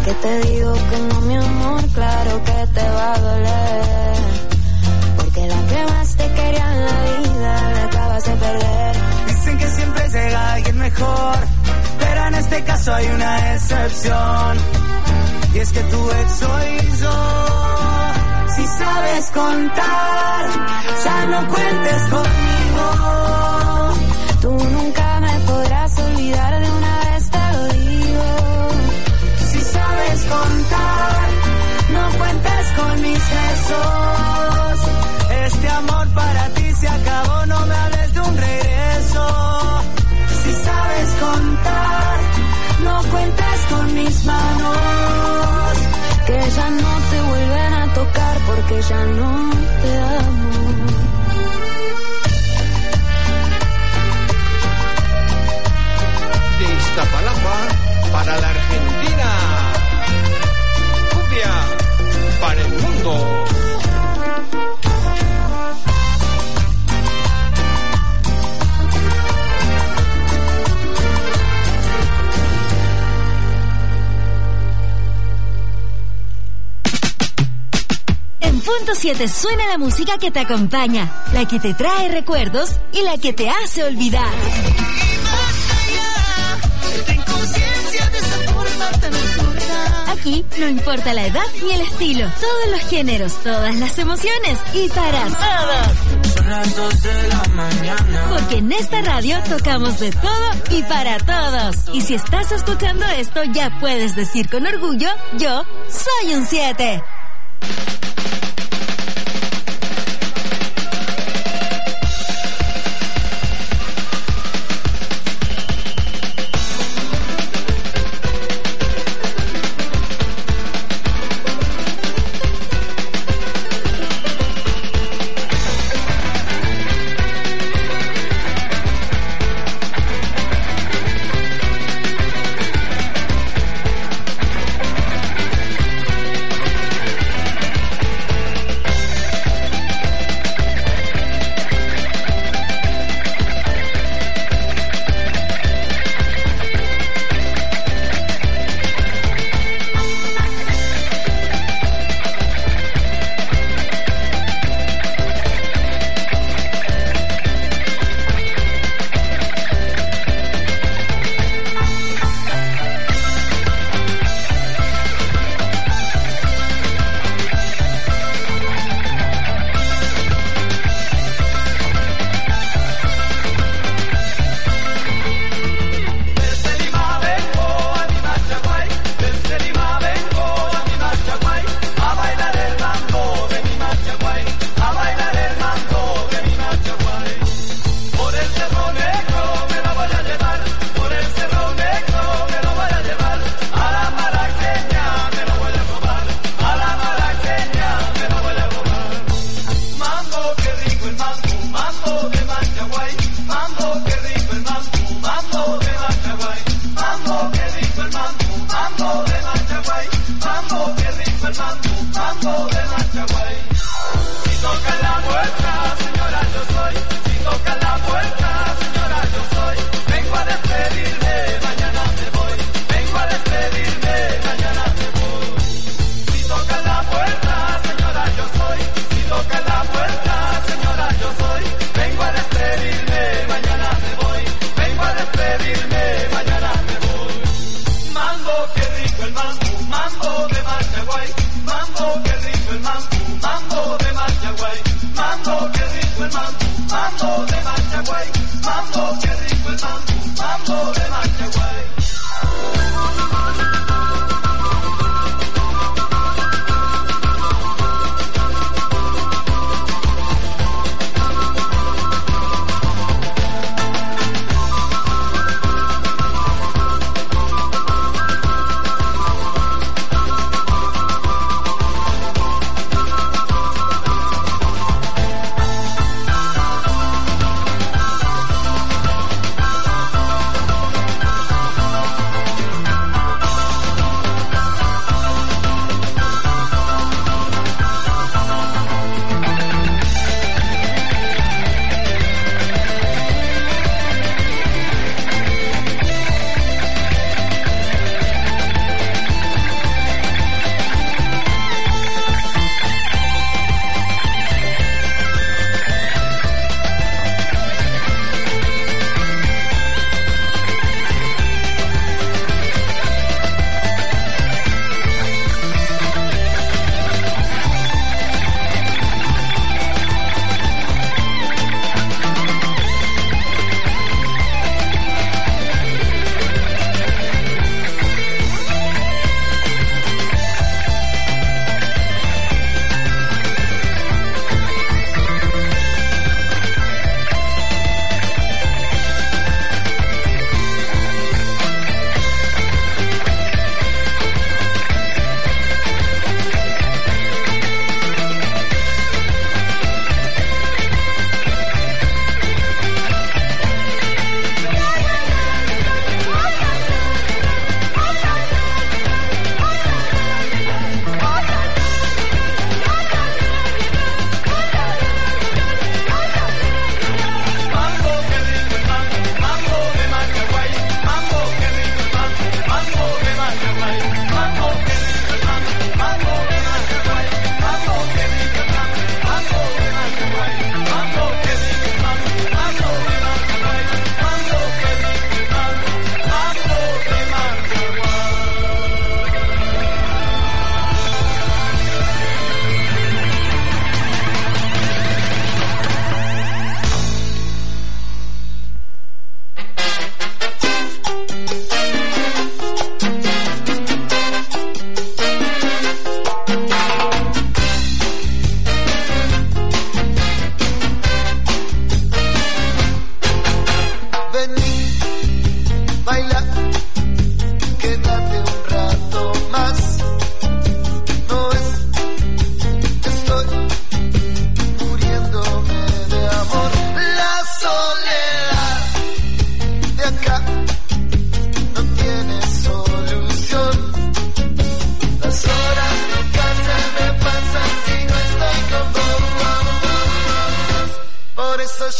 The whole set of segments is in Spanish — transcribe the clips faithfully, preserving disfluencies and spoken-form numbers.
que te digo que no, mi amor, claro que te va a doler. Porque la que más te quería en la vida la acabas de perder. Dicen que siempre llega alguien mejor, pero en este caso hay una excepción. Y es que tu ex soy yo. Si sabes contar, ya no cuentes conmigo. Tú nunca me podrás olvidar, de una vez te lo digo. Si sabes contar, no cuentes con mis besos. Este amor para ti se acabó, no me hables de un regreso. Si sabes contar, no cuentes con mis manos, que ya no te vuelven a tocar porque ya no te amo. De Iztapalapa para la Argentina, cumbia para el mundo. Punto siete suena la música que te acompaña, la que te trae recuerdos y la que te hace olvidar. Aquí no importa la edad ni el estilo, todos los géneros, todas las emociones y para todos. Son las dos de la mañana. Porque en esta radio tocamos de todo y para todos. Y si estás escuchando esto, ya puedes decir con orgullo, yo soy un siete.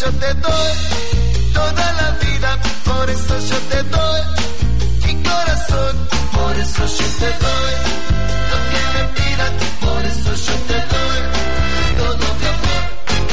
yo te doy toda la vida, por eso yo te doy mi corazón, por eso yo te doy lo que me pidas, por eso yo te doy todo mi amor.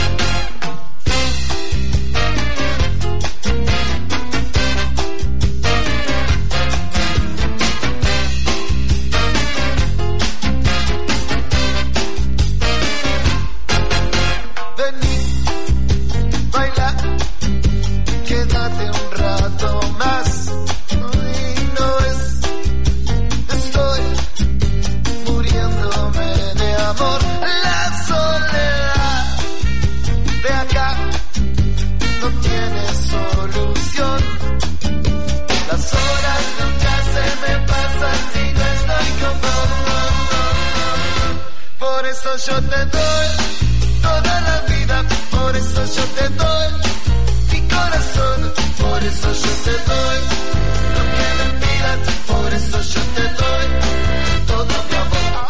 Quédate un rato más. Y no es, estoy muriéndome de amor. La soledad de acá no tiene solución. Las horas nunca se me pasan si no estoy con vos. Por eso yo te doy toda la vida, por eso yo te doy corazón, por eso yo te doy lo que me pidas, por eso yo te doy todo mi amor.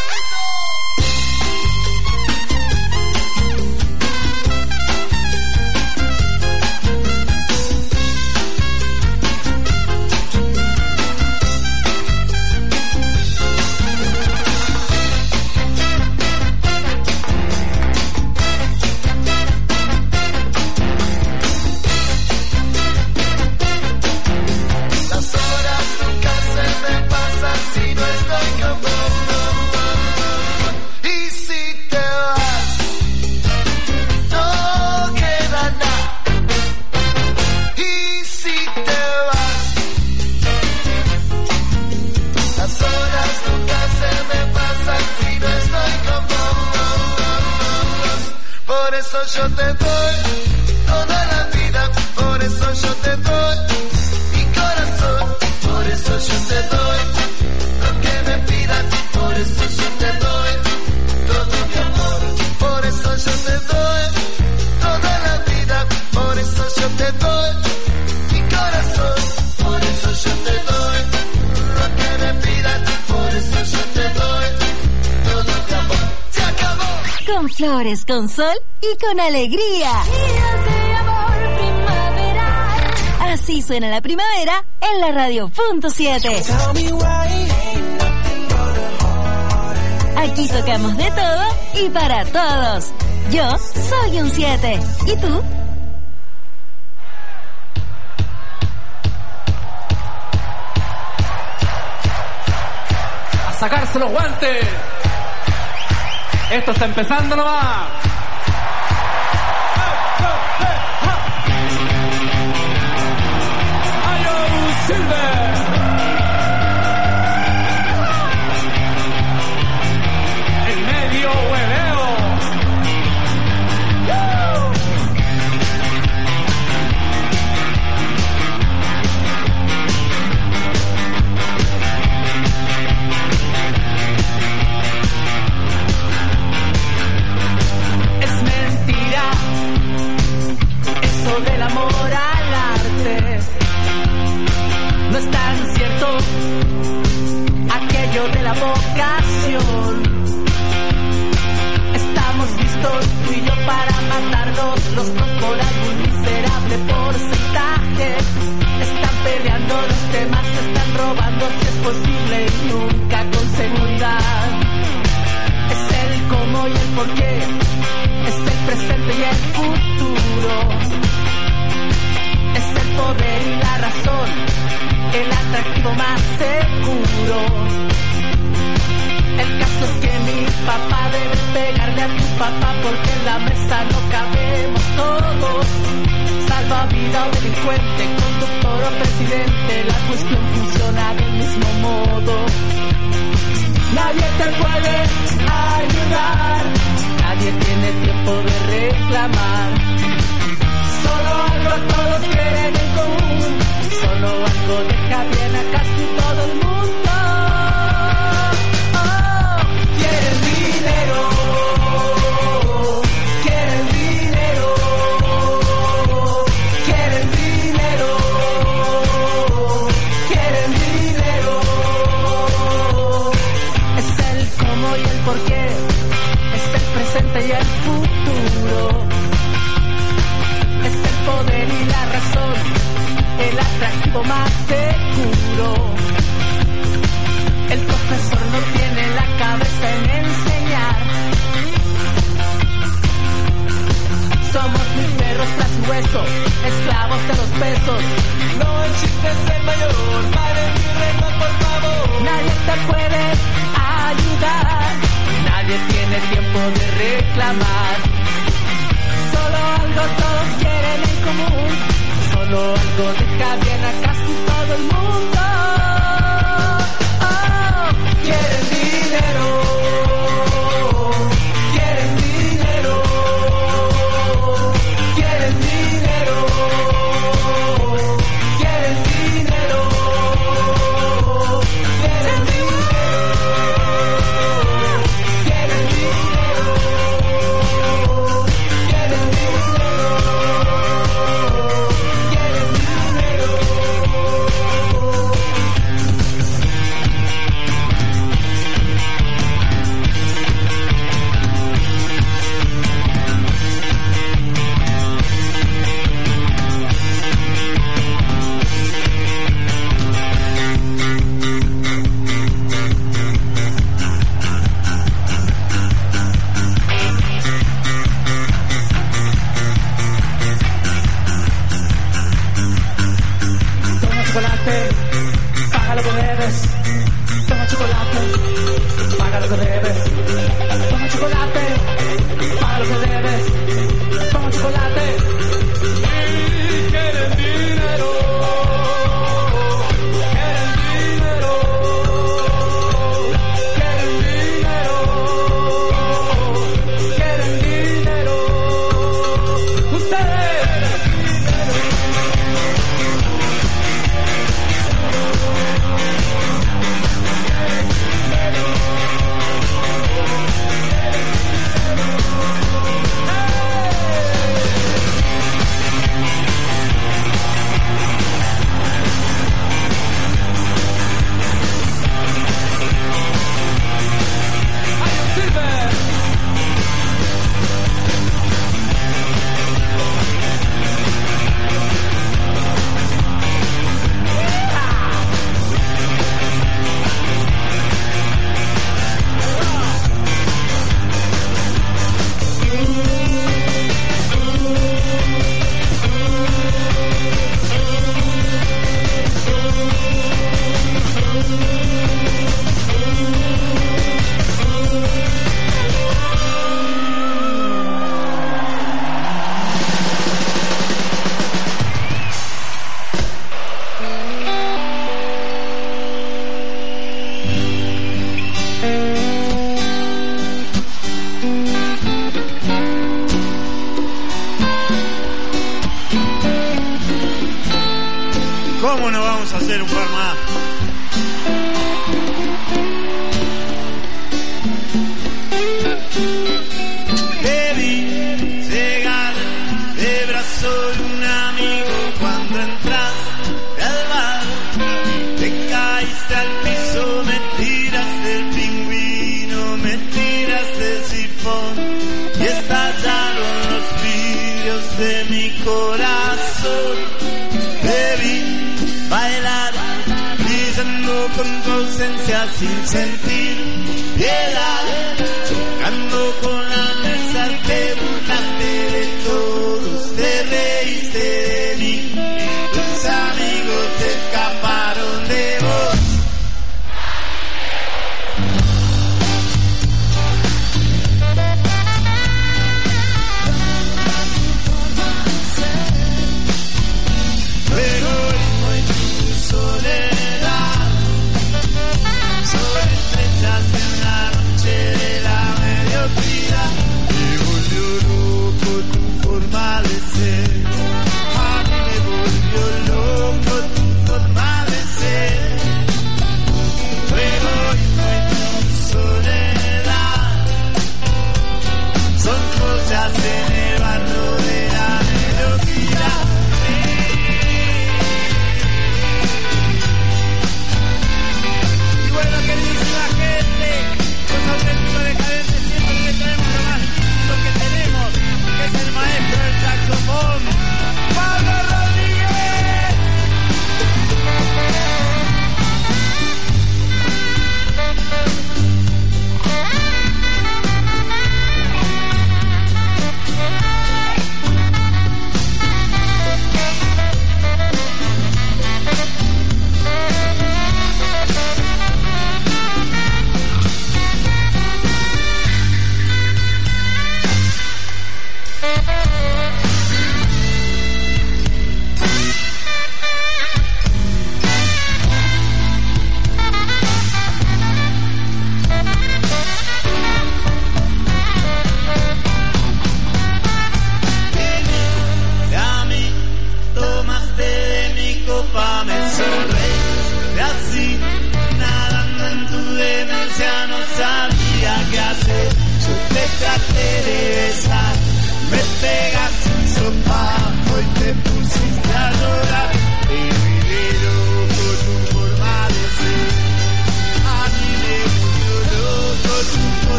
Por eso yo te doy toda la vida, por eso yo te doy mi corazón, por eso yo te doy lo que me pidas, por eso yo te doy todo mi amor, por eso yo te doy toda la vida, por eso yo te doy mi corazón, por eso yo te doy lo que me pidas, por eso yo te doy todo mi amor. Se acabó. Con flores, con sol y con alegría. Así suena la primavera en la radio punto siete. Aquí tocamos de todo y para todos. Yo soy un siete. ¿Y tú? A sacarse los guantes. Esto está empezando nomás. Silver. El medio hueveo. ¡Woo! Es mentira eso del amor al arte. No es tan cierto aquello de la vocación. Estamos listos tú y yo para matarnos los dos por algún miserable porcentaje. Están peleando los temas, se están robando si es posible y nunca con seguridad. Es el cómo y el por qué, es el presente y el futuro. Es el poder y la razón, el atractivo más seguro. El caso es que mi papá debe pegarle a tu papá porque en la mesa no cabemos todos. Salvavidas o delincuente, conductor o presidente, la cuestión funciona del mismo modo. Nadie te puede ayudar, nadie tiene tiempo de reclamar. Solo algo todos quieren en común, solo algo deja bien a casi todo el mundo. Oh, quieren dinero, quieren dinero, quieren dinero, quieren dinero. Es el cómo y el por qué, es el presente y el futuro. pesos. No existe ser mayor, pague mi renta por favor. Nadie te puede ayudar, nadie tiene tiempo de reclamar. Solo algo todos quieren en común, solo algo deja bien a casi todo el mundo. Oh, quieren dinero, quieren dinero, quieren dinero, quieren dinero, quieren dinero, quieren paga lo que debes. Toma chocolate, paga lo que debes. Toma chocolate, paga lo que debes. Toma chocolate. Y quieren dinero, quieren dinero, quieren dinero, quieren dinero. Ustedes. ¿Cómo no vamos a hacer un par más? Te vi llegar de brazo de un amigo cuando entraste al bar. Te caíste al piso, me tiraste el pingüino, me tiraste el sifón y estallaron los vidrios de mi corazón. Te vi bailar, brillando con tu ausencia sin sentir piedad, chocando con la mesa, te burlaste de todos, te reíste de mí, tus amigos te escaparon de vos. Pero soledad, sobre estrellas en la noche de la mediocridad.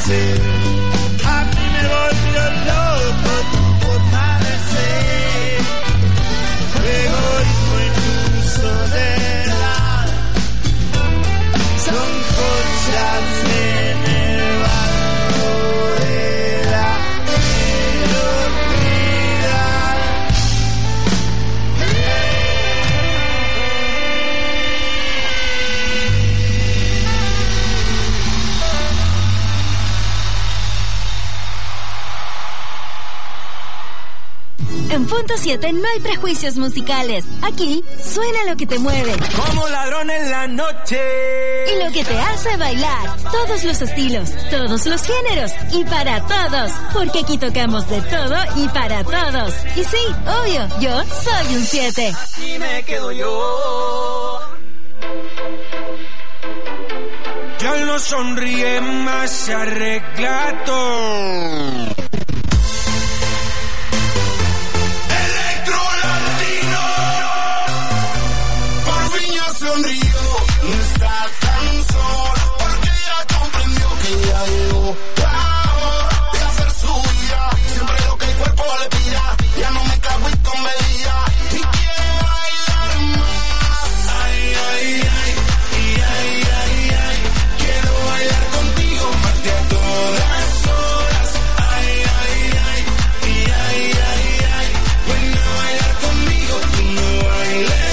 amanecer. A mí me volvió loco tu forma de ser, tu egoísmo y tu soledad son cosas en el barro de la mediocridad. En Punto siete no hay prejuicios musicales. Aquí suena lo que te mueve. Como ladrón en la noche. Y lo que te hace bailar. Todos los estilos, todos los géneros. Y para todos. Porque aquí tocamos de todo y para todos. Y sí, obvio, yo soy un siete. Aquí me quedo yo. Ya no sonríe más, se arregla todo. Sonrío, no está tan sola, porque ya comprendió que ya llegó la hora de hacer su vida. Siempre lo que el cuerpo le pida, ya no me cago y con medida, y quiero bailar más. Ay, ay, ay, y ay, ay, ay, quiero bailar contigo, parte a todas horas. Ay, ay, ay, y ay, ay, ay, ven a bailar conmigo, tú no bailes.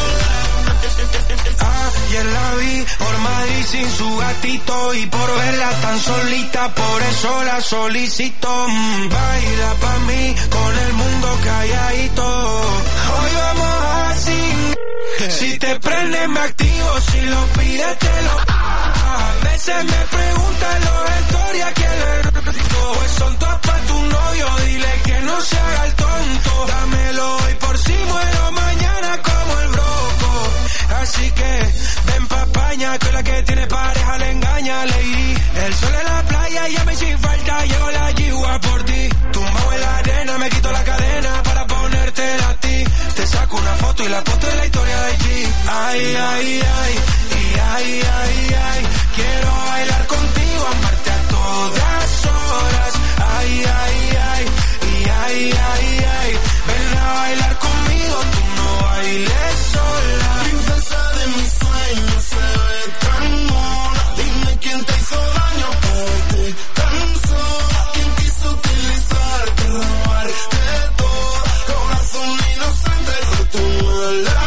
Ayer la vi por Madrid sin su gatito y por verla tan solita, por eso la solicito. Mm, baila pa' mí con el mundo calladito. Hoy vamos así. Si te prende me activo, si lo pides te lo. A veces me preguntan los historias que le rico. Pues son todas pa' tu novio, dile que no se haga el tonto. Dámelo hoy por si muero mañana como el broco. Así que ven pa' España, que la que tiene pareja le engaña, lady. El sol en la playa, ya me sin falta, llego la yigua por ti. Tumbado en la arena, me quito la cadena para ponértela a ti. Te saco una foto y la foto de la historia de G. Ay, ay, ay, y ay, ay, ay, quiero bailar contigo, amarte a todas horas. Ay, ay, ay, y ay, ay, ay, ven a bailar conmigo, tú no bailes sola. Princesa de mis sueños, se ve tan mona. Dime quién te hizo daño, verte tan sola. Quién quiso utilizarte, robarte todo. Corazón inocente, roto la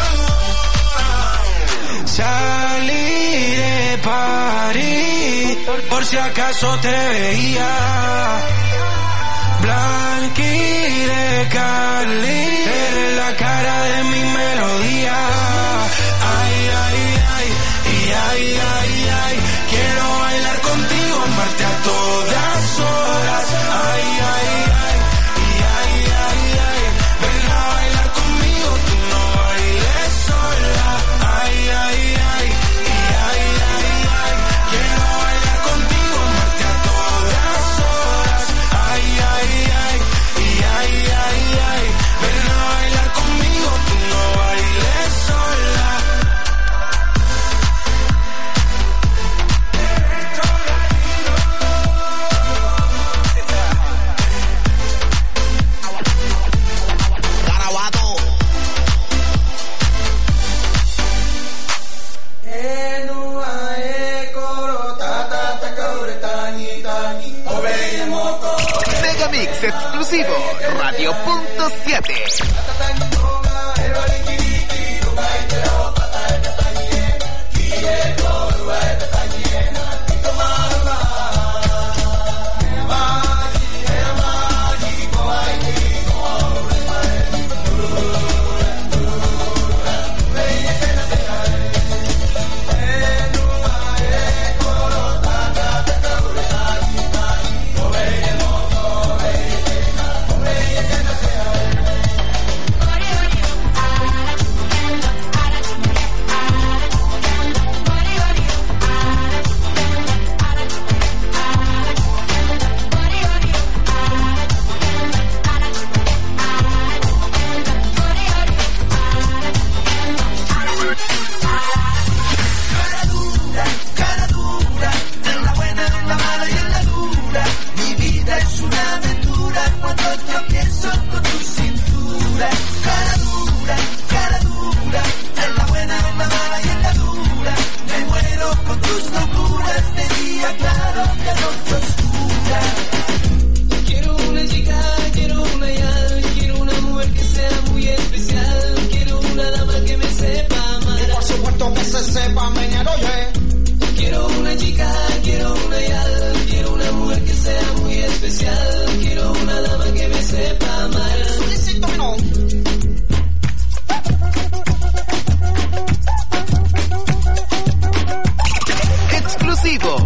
hora. Salí de París, por si acaso te veía. Blanqui de Cali, eres la cara de mi melodía. Ay, ay, ay, y ay, ay, ay, quiero bailar contigo, amarte a todas horas. Ay, ay, ay, y ay, ay, ay, ven a bailar conmigo, tú no bailes sola. Ay, ay, ay, y ay, ay, ay, quiero bailar contigo, amarte a todas horas. Ay, ay, ay, y ay, ay, ay, ven a bailar conmigo, tú no bailes sola. Megamix exclusivo, Radio Punto siete. Oye,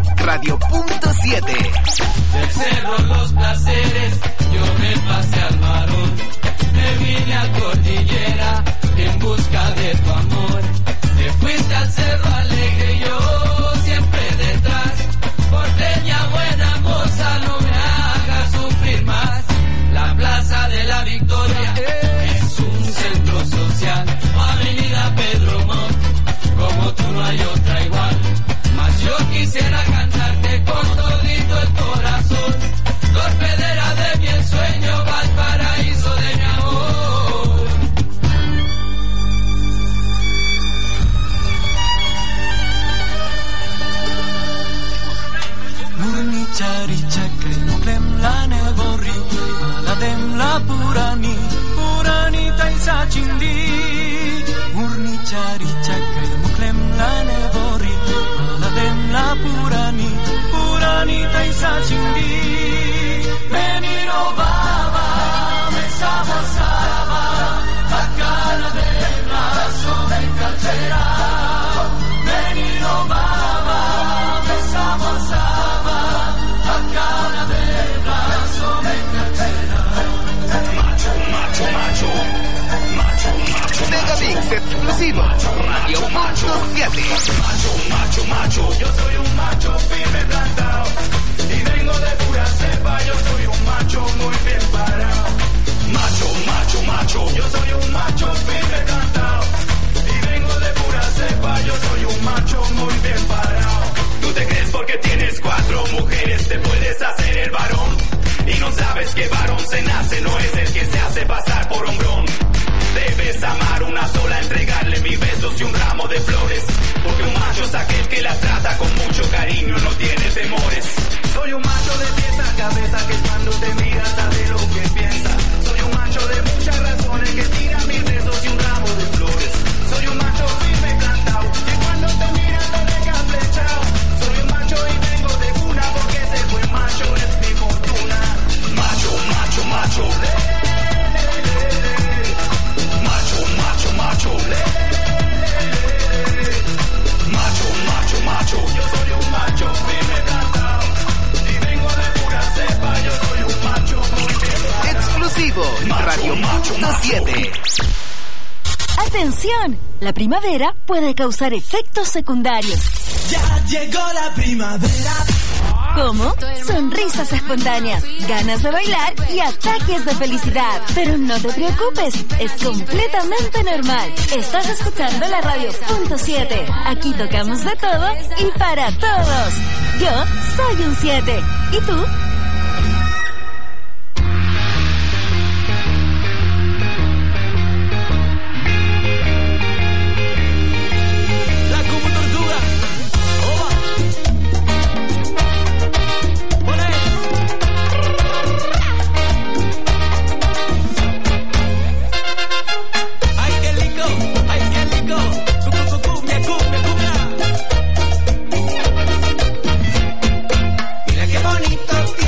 Radio Punto siete. Del cerro Los Placeres, yo me pasé al Marón. Me vine a Cordillera en busca de tu amor. Te fuiste al Cerro Alegre y yo siempre detrás. Porteña buena moza, no me hagas sufrir más. La Plaza de la Victoria es un centro social. Avenida Pedro Montt, como tú no hay otra igual. Mas yo quisiera cantarte con todito el corazón. Torpedera de mi ensueño, Valparaíso de mi amor. Murni chari chakre nuklem la nevorri Aladem la purani Purani taisa chindi Murni chari chakre nuklem la nevorri Aladem la purani Purani taisa chindi Menino baba Mesamo saba Bacana de brazo de cartera Menino baba Mesamo saba Bacana de brazo de cartera Macho, macho, macho Macho, macho, Megamix exclusivo Radio Punto siete. Macho, macho, macho Yo soy un macho firme plantado Y vengo de pura cepa Yo soy un macho muy bien parado Macho, macho, macho Yo soy un macho firme plantado Y vengo de pura cepa Yo soy un macho muy bien parado. Tú te crees porque tienes cuatro mujeres Te puedes hacer el varón Y no sabes que varón se nace No es el que se hace pasar por hombrón. Debes amar una sola, entregarle mis besos y un ramo de flores. Porque un macho es aquel que la trata con mucho cariño, no tiene temores. Soy un macho de pies a cabeza que cuando te mira sabe lo que piensa. Soy un macho de muchas razones que tira mis besos y un ramo de flores. Soy un macho firme plantado que cuando te mira te deja flechado. Soy un macho y vengo de cuna porque ese buen macho es mi fortuna. Macho, macho, macho. Macho, macho, le, macho, macho, macho, yo soy un macho firme plantado y vengo de pura cepa, yo soy un macho muy bien. Exclusivo Radio Punto siete. ¡Atención! La primavera puede causar efectos secundarios. Ya llegó la primavera. ¿Cómo? Sonrisas espontáneas, ganas de bailar y ataques de felicidad. Pero no te preocupes, es completamente normal. Estás escuchando la Radio Punto siete. Aquí tocamos de todo y para todos. Yo soy un siete. ¿Y tú? Mira qué bonito.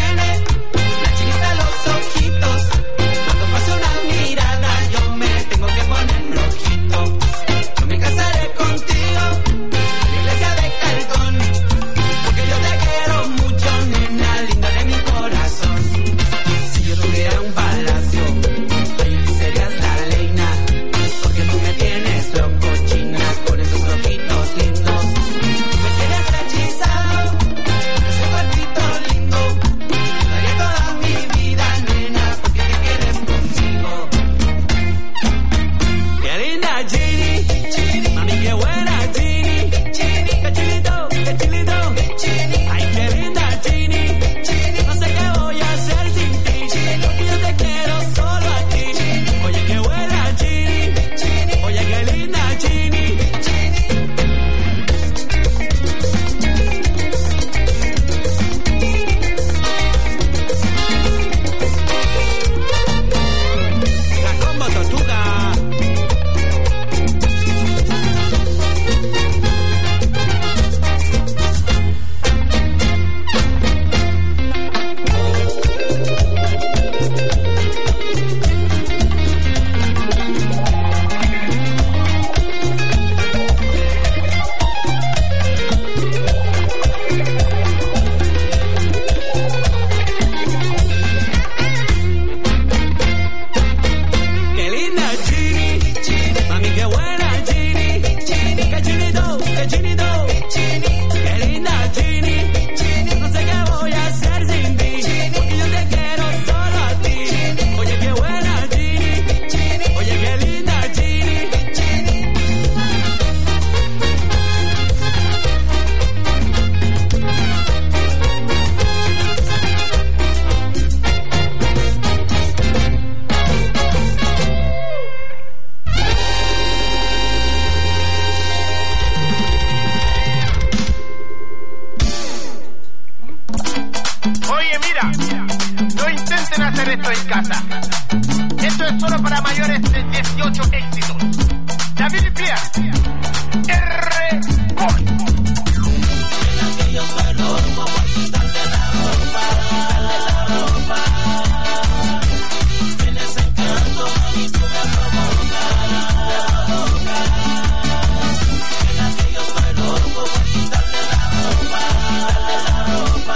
Oye, mira, no intenten hacer esto en casa. Esto es solo para mayores de dieciocho éxitos. David y Pierre, R. Boy. En aquellos bailos como por quitarle la ropa, quitarle la ropa. Tienes encanto, mami, tú me provocas, me provocas. En aquellos bailos como por quitarle la ropa, quitarle la ropa.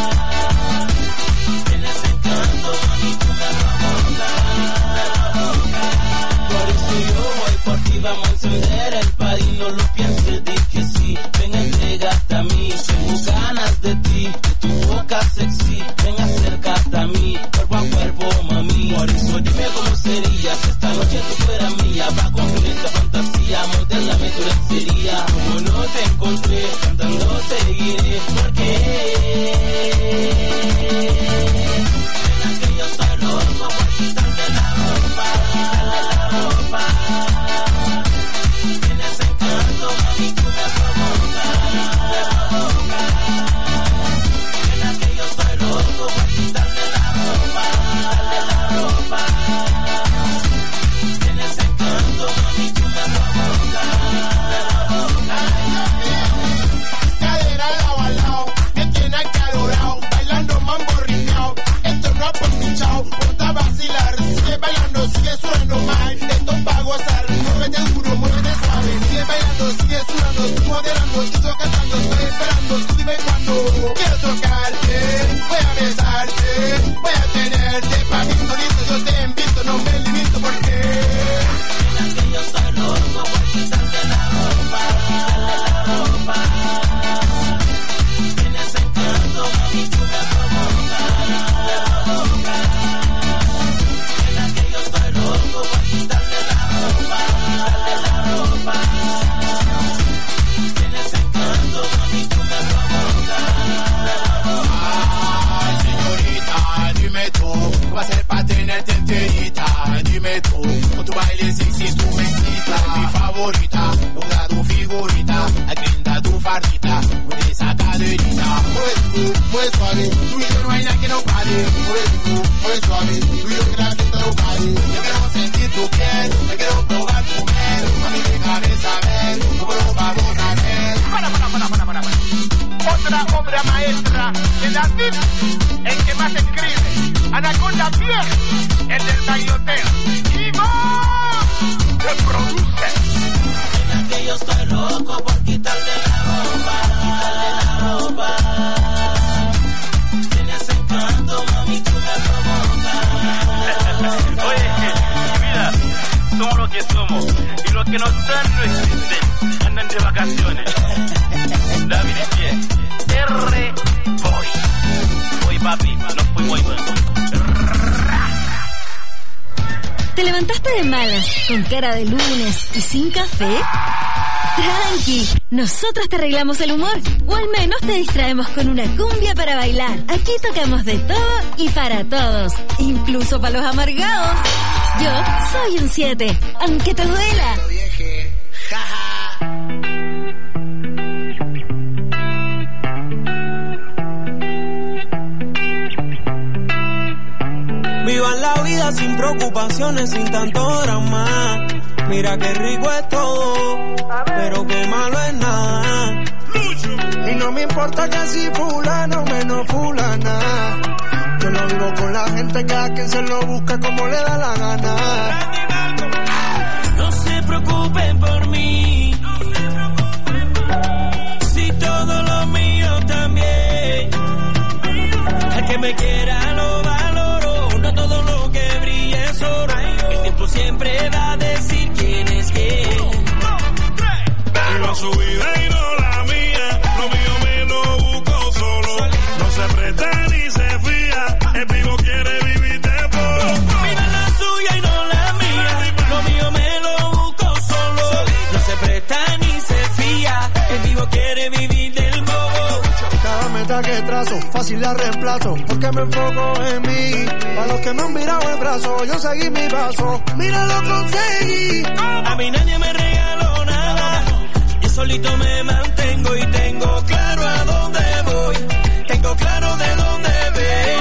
Tienes encanto, mami, tú me provocas, me provocas. Por eso yo voy por ti, vamos a encender el party, no lo pienses, di que sí. Ven, entrégate a mí, tengo ganas de ti, de tu boca sexy. Ven, acércate a mí, cuerpo a cuerpo, mami. Por eso dime cómo sería si esta noche tú fueras mía. Va a cumplir esta fantasía, modélame tu lencería. Como no te encontré, cantando seguiré, porque en aquellos bailos como por quitarle la ropa, quitarle la ropa. Tienes encanto, mami, tú me provocas, me provocas. En aquellos bailos como por quitarle la ropa, quitarle la ropa. Tienes encanto, mami, tú me provocas, me provocas. Cadera lado a lado, me tiene acalorado, bailando mambo riñao. Esto no es por mi chao, ponte a vacilar. Sigue bailando, sigue sudando mal. Esto es pa' gozar, muévete duro, muévete suave. Sigue bailando, sigue sudando, estoy moderando, estoy cantando, estoy esperando. Tú dime cuándo quiero tocarte, voy a besarte, voy a tenerte pa' mí solito. Yo te invito, no me limito porque En aquellos bailos como por quitarle la ropa, quitarle la ropa. Tienes encanto, mami, tú me provocas, me provocas. En aquellos bailos como por quitarle la ropa, quitarle la ropa. Tienes encanto, mami, tú me provocas, me provocas. ay, señorita, dime tú, ¿qué va a hacer pa' tenerte enterita? Dime tú, con tu baile sexy tú me excitas. Mi favorita, toda tu figurita, agrinda tu fardita, mueve esa caderita. Mueve tú, mueve suave, tú y yo no hay nada que no pare. Mueve tú, mueve suave, tú y yo que la fiesta no pare. Yo quiero sentir tu piel, yo quiero probar tu miel. Mami, déjame saber, cómo lo vamos a hacer. Para, para, para, para, para, para. Otra obra maestra de David, el que más escribe. Anaconda Pierre, el del bailoteo. Y más, el produce. En aquellos estoy loco por quitarle la ropa, quitarle la ropa. Tienes encanto, mami, tú me provocas. Oye, mira, somos lo que somos. Y los que no están no existen. Andan de vacaciones. David y Pierre, R. Boy. Hoy, papi, nos fuimos muy bien. ¿Te levantaste de malas, con cara de lunes y sin café? Tranqui, nosotros te arreglamos el humor, o al menos te distraemos con una cumbia para bailar. Aquí tocamos de todo y para todos, incluso para los amargados. Yo soy un siete, aunque te duela. Vivan la vida sin preocupaciones, sin tanto drama. Mira qué rico es todo, pero qué malo es nada. Y no me importa que si fulano menos fulana. Yo no vivo con la gente que a quien se lo busca como le da la gana. No se preocupen por mí, si todo lo mío también. El que me quiera lo valoro, no todo lo que brilla es oro. El tiempo siempre va a decir quién es quién. Viva su vida y no la mía, lo mío me lo busco solo. No se presta ni se fía, el vivo quiere vivir de polo. Viva la suya y no la mía, lo mío me lo busco solo. No se presta ni se fía, el vivo quiere vivir del bobo. Cada meta que trazo, fácil la reemplazo, porque me enfoco en mí. Para los que me han mirado el brazo, yo seguí mi paso, mira lo conseguí. A mí nadie me regaló nada, yo solito me mantengo y tengo claro a dónde voy, tengo claro de dónde vengo.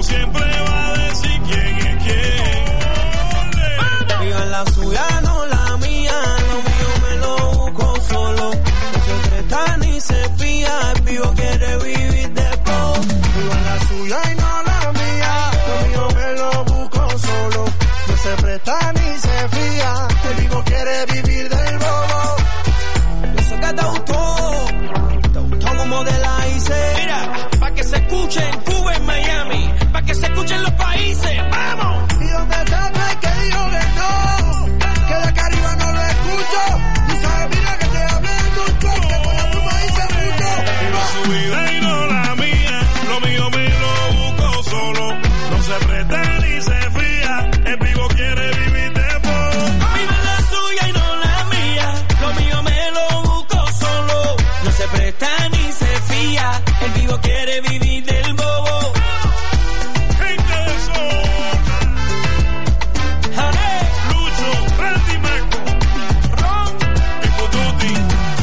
siempre va a decir quién es quién. Viva la suya, no la mía. Lo mío me lo busco solo. No se presta ni se fía. El vivo quiere vivir de poco. Viva la suya y no la mía. Lo mío me lo busco solo. No se presta ni se fía. El vivo quiere vivir del bobo. Eso que te gustó. Te gustó como te la hice. Mira, pa' que se escuche en Cuba, en Miami. Pa' que se escuchen los países. ¡Vamos! Y donde está no hay que digo que no. Que de acá arriba no lo escucho. Tú sabes, mira que te hablé mucho. Que con la pluma hice mucho. Viva su vida y no la mía. Lo mío me lo busco solo. No se presta ni se fía. El vivo quiere vivir de poco. Vive la suya y no la mía. Lo mío me lo busco solo. No se presta ni se fía. El vivo quiere vivir del bobo. Gente de zona. ¡Jale! Lucho, Randy Marco, ¡Ron! y Pututi.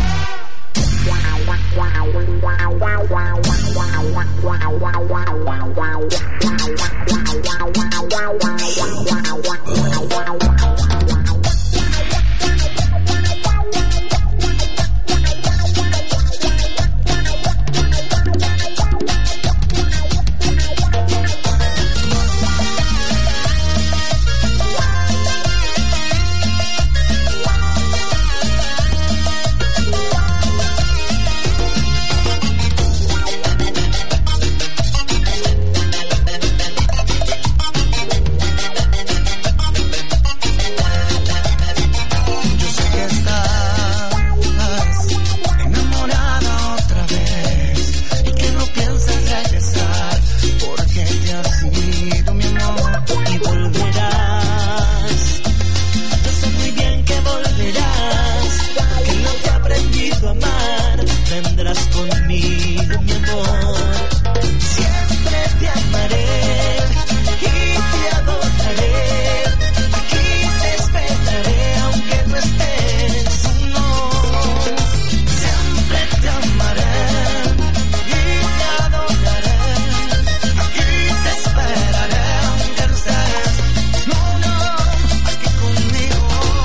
Yo sé que estás enamorada otra vez y que no piensas regresar porque te has ido, mi amor, y volverás. Yo sé muy bien que volverás, que no te he aprendido a amar. Vendrás conmigo, mi amor. Siempre te amaré y te adoraré. Aquí te esperaré aunque no estés. No, siempre te amaré y te adoraré. Aquí te esperaré aunque no estés. No, no, aquí conmigo.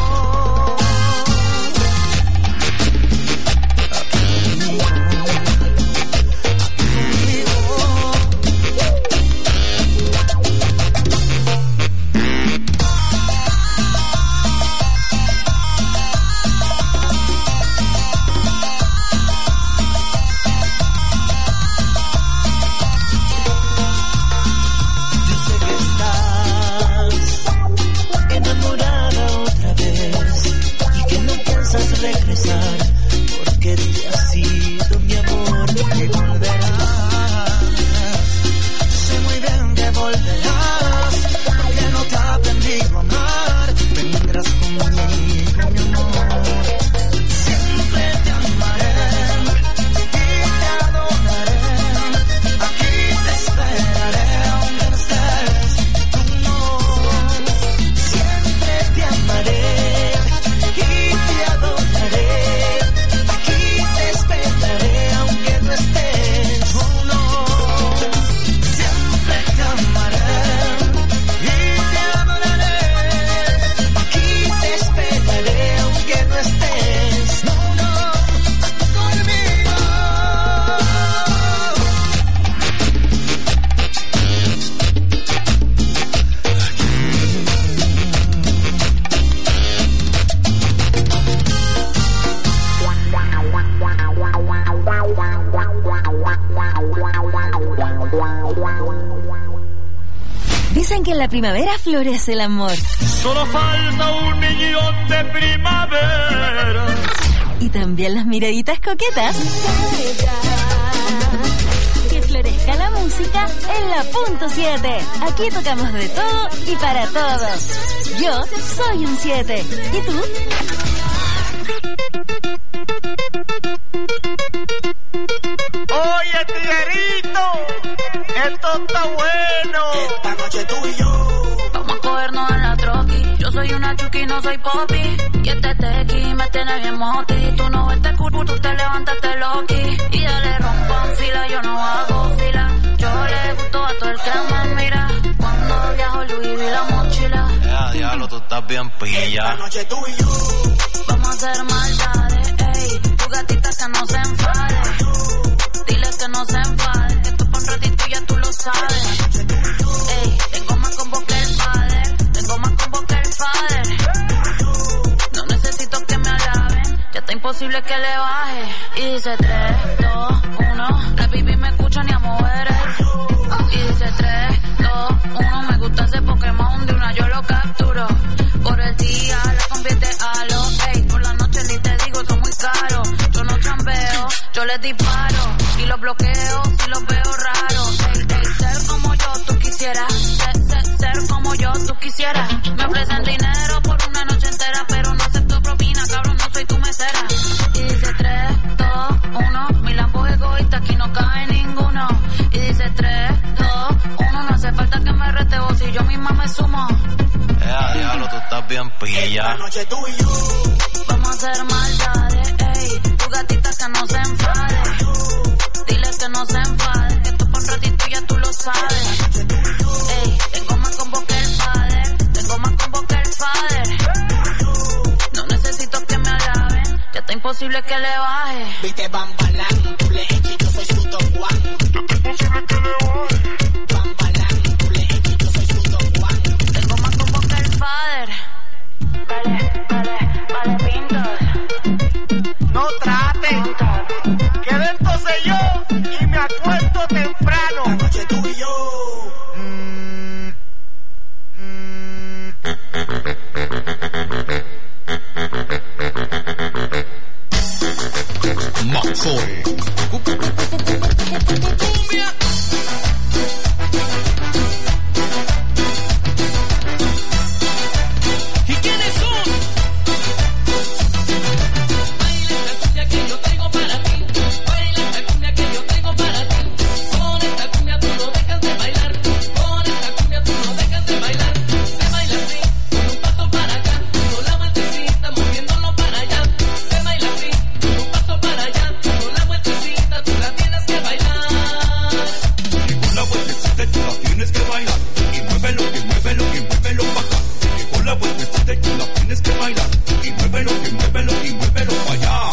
Yo sé que estás enamorada otra vez y que no piensas regresar porque te has ido, mi amor, Y volverás. Sé muy bien que volverás porque no te he aprendido a amar. Vendrás conmigo, mi amor. Siempre te amaré y te adoraré. Aquí te esperaré aunque no estés. Tú no. siempre te amaré y te adoraré. Aquí te esperaré aunque no estés. Tú no. Siempre te amaré y te adoraré. Aquí te esperaré aunque no estés. No, no, conmigo. Dicen que en la primavera florece el amor. Solo falta un millón de primavera. Y también las miraditas coquetas. Que florezca la música en la punto siete. Aquí tocamos de todo y para todos. Yo soy un siete. ¿Y tú? Oye, tiguerito, esto está bueno. Esta noche tú y yo Vamos a cogernos en la troqui. Yo soy una chuki, no soy popi. Y este tequi me tiene bien moti. Tú no ves este culo, tú te levantas, te loqui. Y dale rompan fila, yo no hago fila. Yo le gusto a todo el que me mira. estás bien pilla. Esta noche tú y yo vamos a hacer maldades, ey. Tu gatita que no se enfade. Dile que no se enfade. Que esto por un ratito ya tú lo sabes. Ey, tengo más combo que el father. Tengo más combo que el father. No necesito que me alaben. Ya está imposible que le baje. Y dice tres, dos, uno. La baby me escucha ni a mover. Y dice tres, dos, uno. Me gusta ese Pokémon de una yo lo capturo. Por el día la convierte a lo, ey. Por la noche ni te digo, son muy caros. Yo no chambeo, yo les disparo. Y los bloqueo si los veo raros. Ey, ey, ser como yo tú quisieras. Ser, ser, ser como yo tú quisieras. Me ofrecen dinero por una noche entera, pero no acepto propina, cabrón, no soy tu mesera. Y dice tres, dos, uno. Mi lampo es egoísta, aquí no cae ninguno. Y dice tres, dos, uno. No hace falta que me rete vos si yo misma me sumo. Eh, diablo, tú estás bien pilla. Esta noche tú y yo vamos a hacer maldades, ey. Tu gatita que no se enfade. Dile que no se enfade. Que esto por un ratito ya tú lo sabes. Ey, tengo más combo que el father. Tengo más combo que el father. No necesito que me alaben. Ya está imposible que le baje. viste Bambalán, tú le echas y yo soy su Don Juan. Imposible que le baje. Bambalán, tú le echas y yo soy su Don Juan. Tengo más combo que el father. Vale, vale, vale, pintos. No trate, que dentro sé yo y me acuesto temprano. Esta noche tú y yo Maxore. ¿Y quiénes son? Baila esta cumbia que yo traigo para ti. Baila esta cumbia que yo traigo para ti. Con esta cumbia tú no dejas de bailar. Con esta cumbia tú no dejas de bailar. Se baila así, con un paso para acá. Con la vueltecita moviéndolo para allá. Se baila así, con un paso para allá. Con la vueltecita tú la tienes que bailar. Y con la vueltecita tú la tienes que bailar. Y muévelo, y muévelo, y muévelo pa' acá. Y con la vueltecita tú la tienes que bailar. Y muévelo, y muévelo, y muévelo pa' allá.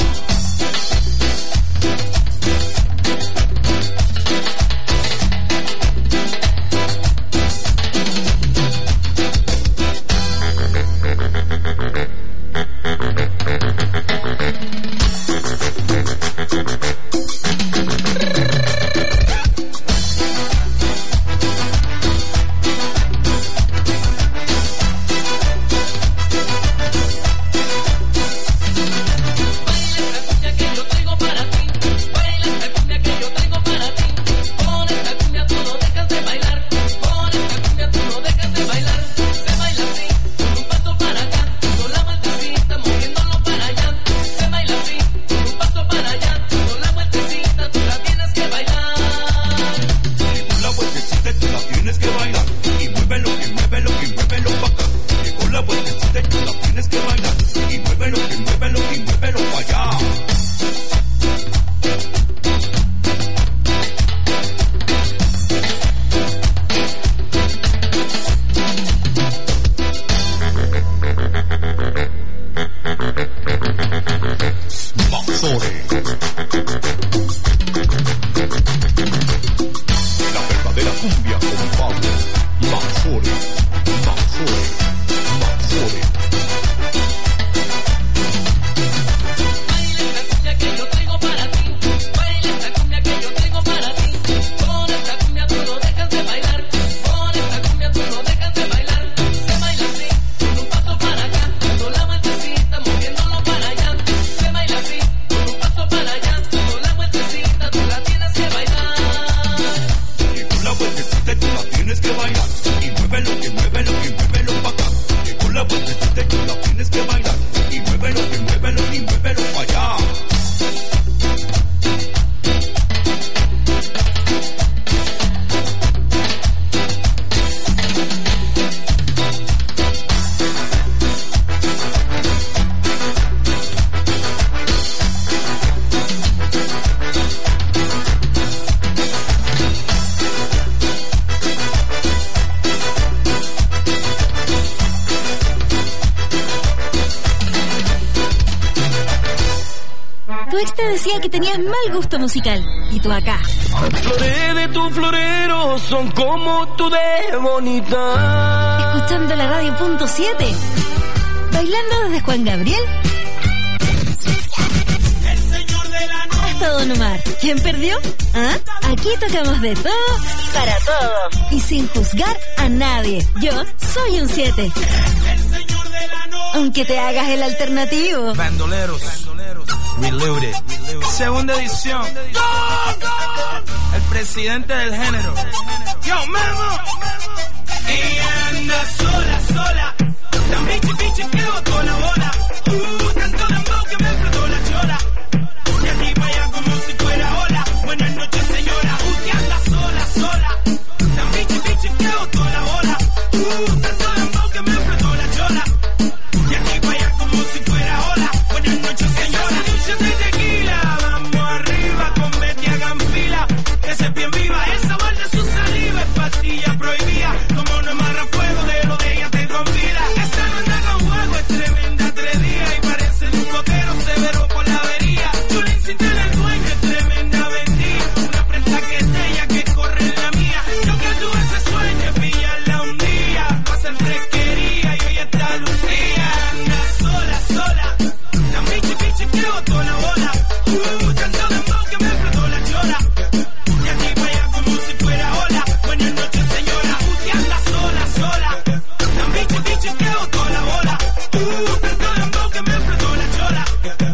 Baila esta cumbia que yo traigo para ti. Baila esta cumbia que yo traigo para ti. Con esta cumbia tú no dejas de bailar. Con esta cumbia tú no dejas de bailar. Se baila así, con un paso para acá. Con la vueltecita moviéndolo para allá. Se baila así, con un paso para allá. Con la vueltecita tú la tienes que bailar. Y con la vueltecita tú la tienes que bailar. Y muévelo, y muévelo, y muévelo pa' acá. Y con la vueltecita tú la tienes que bailar. Y muévelo, y muévelo, y muévelo pa' allá. Maxore. La verdadera cumbia con Pablo. Maxore. Maxore. Maxore. Baila esta cumbia que yo traigo para ti. Baila esta cumbia que yo traigo para ti. Con esta cumbia tú no dejas de bailar. Con esta cumbia tú no dejas de bailar. Se baila así, con un paso para acá. Con la vueltecita moviéndolo para allá. Se baila así, con un paso para allá. Con la vueltecita tú la tienes que bailar. Y con la vueltecita tú la tienes que bailar. Y muévelo, y muévelo, y muévelo pa' acá. te decía que tenías mal gusto musical. Y tú acá. Flores de tu florero son como tú de bonita. Escuchando la radio punto siete. Bailando desde Juan Gabriel hasta Don Omar. ¿Quién perdió? ¿Ah? Aquí tocamos de todo para todos. Y sin juzgar a nadie. Yo soy un siete. Aunque te hagas el alternativo. Bandoleros. Reloaded. Segunda edición. El presidente del género. Yo, Memo. Ella anda sola, sola. Tan bichi, bichi que botó la bola. Uh, tanto dembow que me explotó la chola. Y aquí para allá como si fuera ola. Buenas noches, señora. Uh, que anda sola, sola. Tan bichi, bichi que botó la bola. Uh, tanto dembow que me explotó la chola. Y aquí para allá como si fuera ola. Buenas noches, señora. Noche de tequila. Vamos arriba con Betty hagan fila. Ese es bien viva. Esa de su saliva es pastilla prohibida. Como no amarra fuego de lo de ella te convida. Esta no anda con juego, es tremenda tres días. Y parece un cotero severo por la avería. Chulín sin tener dueño, es tremenda vendida. Una prenda que es de ella que corre en la mía. Yo que tuve ese sueño, pillarla un día. Pa' hacer fresquería y hoy está Lucía. Anda sola, sola. La bichi, bichi que botó la bola. Uh, tanto dembow que me explotó la chola. Y aquí para allá como si fuera ola. Buenas noches, señora. Uh, que anda sola, sola. La bichi, bichi que botó la bola. Uh, tanto dembow que me explotó la chola.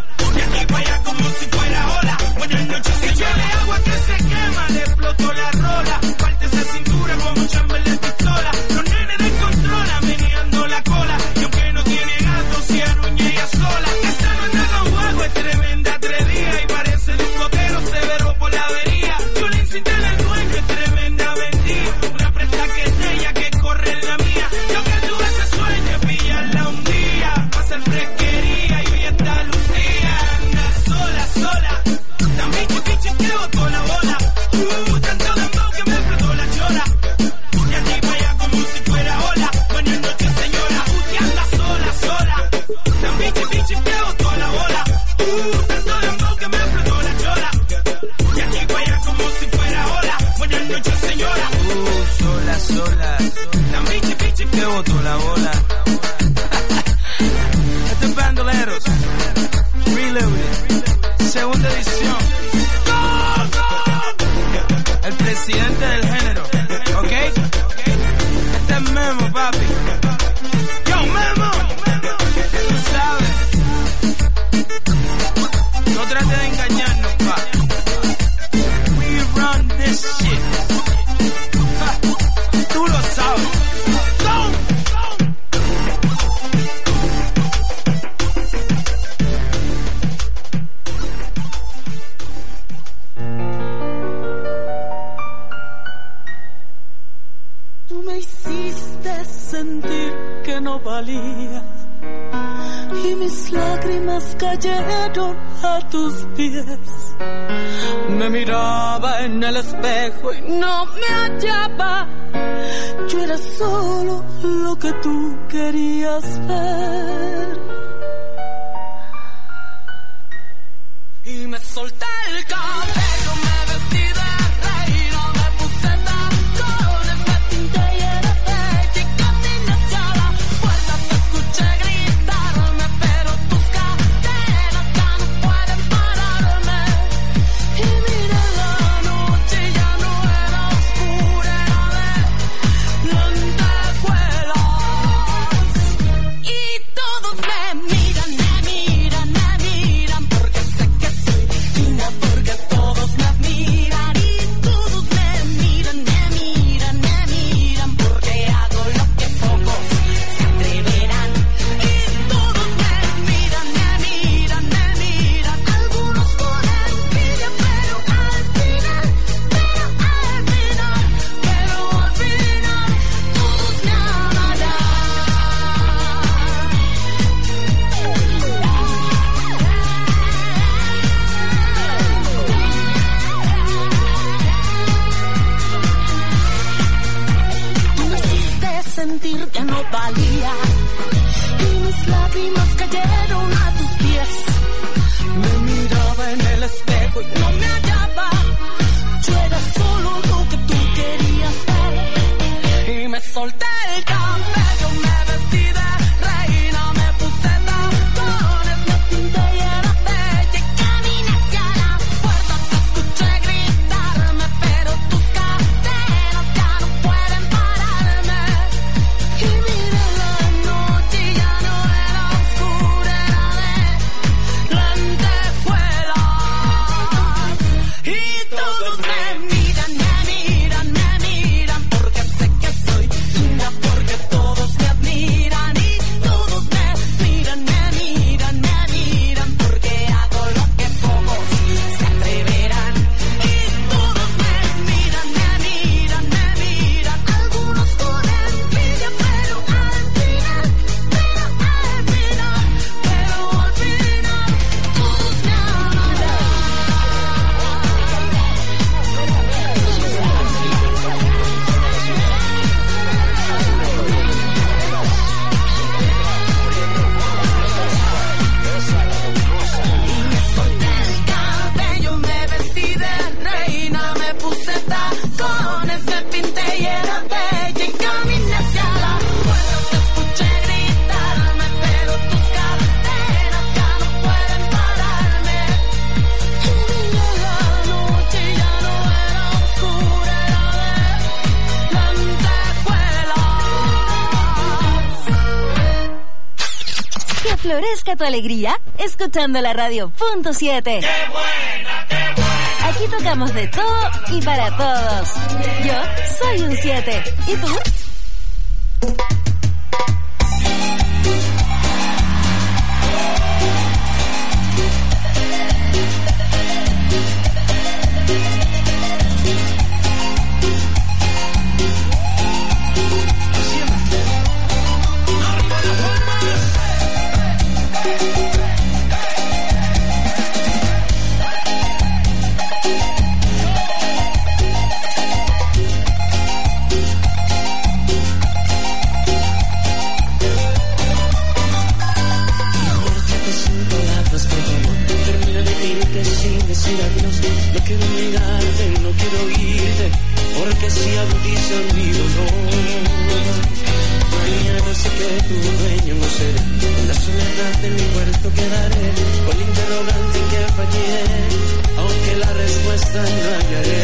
Y aquí para allá como si fuera ola. Buenas noches, señora. Echale agua que se quema, le explotó la rola. Parte esa cintura como Chamberlain pistola. Los nenes descontrolan, meneando la cola. Y aunque no tiene gato, se aruña ella sola. Esta no anda con juego, es tremenda tres días. Y parece de un cotero severo por la avería. Chulín sin tener dueño, es tremenda vendida. Una prenda que es de ella que corre en la mía. Yo que tuve ese sueño, es pillarla un día. Pa' hacer fresquería y hoy está Lucía. Anda sola, sola. Tan bichi, bichi que botó la bola. Uh, tanto dembow que me explotó la chola. Y aquí para allá como si fuera ola. Buenas noches, señora. Uh, que anda sola, sola. Tan bichi, bichi que botó la bola. Uh, tanto dembow que me explotó la chola. Y aquí para allá como si fuera ola. Buenas noches, señora. Uh, sola, sola. Tan bichi, bichi que botó la bola. Este es Bandoleros. Reloaded. Segunda edición. El presidente del género. ¿Ok? Este es Memo, papi. Yo, Memo. Tú sabes. No trates de engañarnos, pa. We run this shit. Ja, tú lo sabes. Go. Tú me hiciste sentir que no valía y mis lágrimas cayeron a tus pies. Me miraba en el espejo y no me hallaba. Yo era solo lo que tú querías ver. Y me solté el cabello, me vestí de reina, me puse tacones, me pinté y era bella y caminé hacia la puerta. Te escuché gritarme, pero tus cadenas ya no pueden pararme. Y miré la noche y ya no era oscura, era de lentejuelas. Y todos me miran, me miran, me miran, porque sé que soy linda, porque todos me miran. Y todos me miran, me miran, me miran, porque hago lo que pocos se atreverán. Y todos me miran, me miran, me miran, algunos con envidia, pero al final, pero al final, pero al final, todos me amarán. Tú me hiciste sentir que no valía y mis lágrimas cayeron a tus pies. Me miraba en el espejo y no me hallaba. Yo era solo lo que tú querías ver. Y me solté el cabello, me vestí de reina, me puse tacones, me pinté y era bella y caminé hacia la puerta. Te escuché gritarme, pero tus cadenas ya no pueden pararme. Y miré la noche y ya no era oscura, era de lentejuelas. Y todos me miran, me miran, me miran, porque sé que soy linda, porque todos me admiran. Y todos me miran, me miran, me miran, porque hago lo que pocos se atreverán. Y todos me miran, me miran, me miran, algunos con envidia, pero al final, pero al final, pero al final, todos me amarán. Y me solté el cabello, me vestí de reina, me puse tacones, me pinté y era bella y caminé hacia la puerta. Te escuché gritarme, pero tus cadenas ya no pueden pararme. Y miré la noche y ya no era oscura, era de lentejuelas. Que florezca tu alegría escuchando la radio punto siete. Aquí tocamos de todo y para todos. Yo soy un siete. ¿Y tú? Márchate sin palabras, por favor. Termina de irte sin decir adiós. No quiero negarte, no quiero irte, porque si agudizan mi dolor. Mañana sé que tu dueño no seré. En la soledad de mi huerto quedaré, con el interrogante en que fallé, aunque la respuesta no hallaré.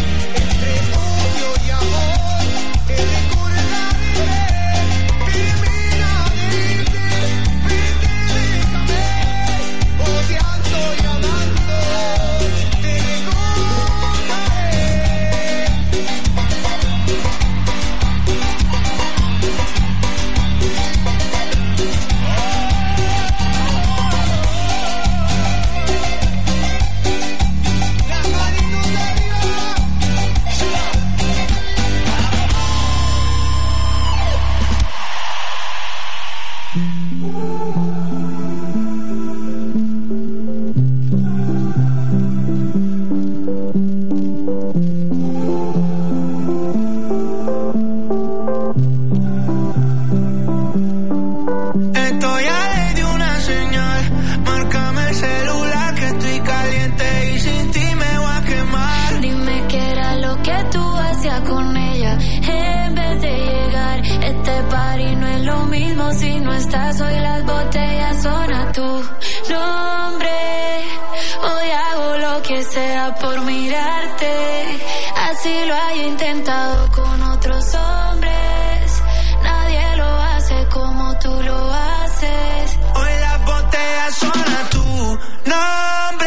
Give me estás hoy las botellas son a tu nombre. Hoy hago lo que sea por mirarte. Así lo he intentado con otros hombres. Nadie lo hace como tú lo haces. Hoy las botellas son a tu nombre.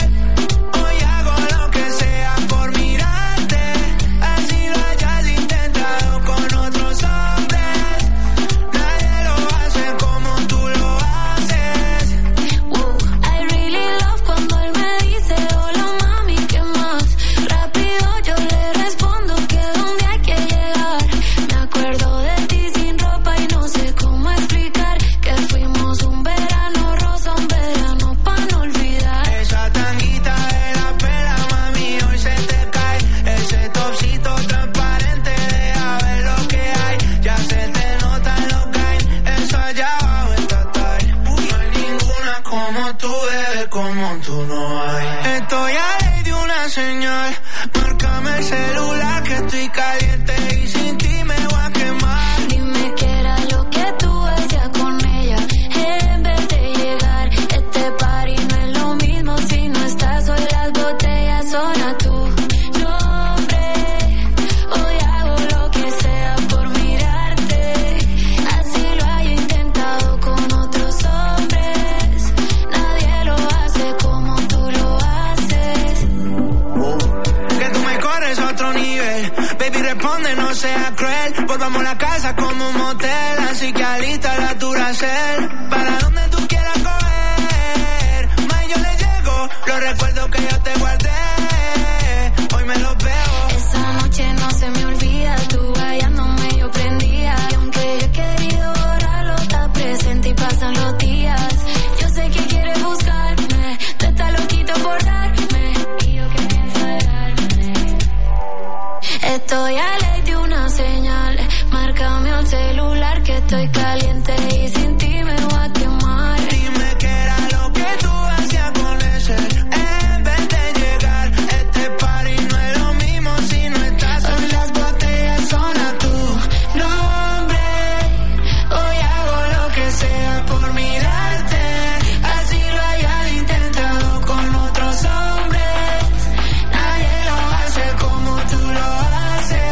Estoy ahí de una señal. Márcame el celular que estoy caliente y sin ti me voy a quemar. Dime qué era lo que tú hacías con ella en vez de llegar. Este party no es lo mismo si no estás. Hoy las botellas son a tu nombre. Hoy hago lo que sea por mirarte. Así lo he intentado con otros hombres. Nadie lo hace como tú lo haces. Que tú me corres a otro nivel. Baby, responde, no seas cruel. Volvamos a la casa como un motel. Así que alista la Duracell. Para donde tú quieras coger. Más yo le llego. Los recuerdos que yo te guardé. Hoy me los veo. Esa noche no se me olvida. Tú hallándome yo prendía. Y aunque yo he querido borrarlo, está presente y pasan los días. Yo sé que quieres buscarme. Tú estás loquito por darme. Y yo que pienso darme. Estoy a ley de una señal. Márcame el celular que estoy caliente y sin ti me voy a quemar. Dime qué era lo que tú hacías con ese en vez de llegar. Este party no es lo mismo si no estás. Hoy las botellas son a tu nombre. Hoy hago lo que sea por mirarte. Así lo hayas intentado con otros hombres. Nadie lo hace como tú lo haces.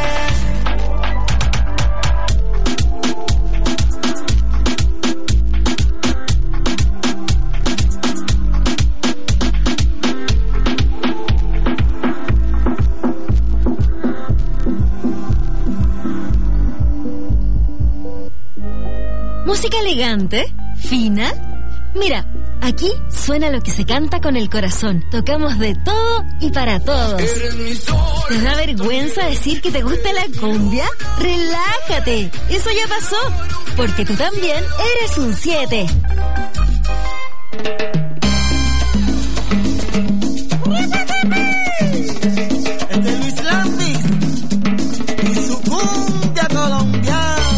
Música elegante, fina. Mira, aquí suena lo que se canta con el corazón. Tocamos de todo y para todos. ¿Te da vergüenza decir que te gusta la cumbia? Relájate, eso ya pasó, porque tú también eres un siete.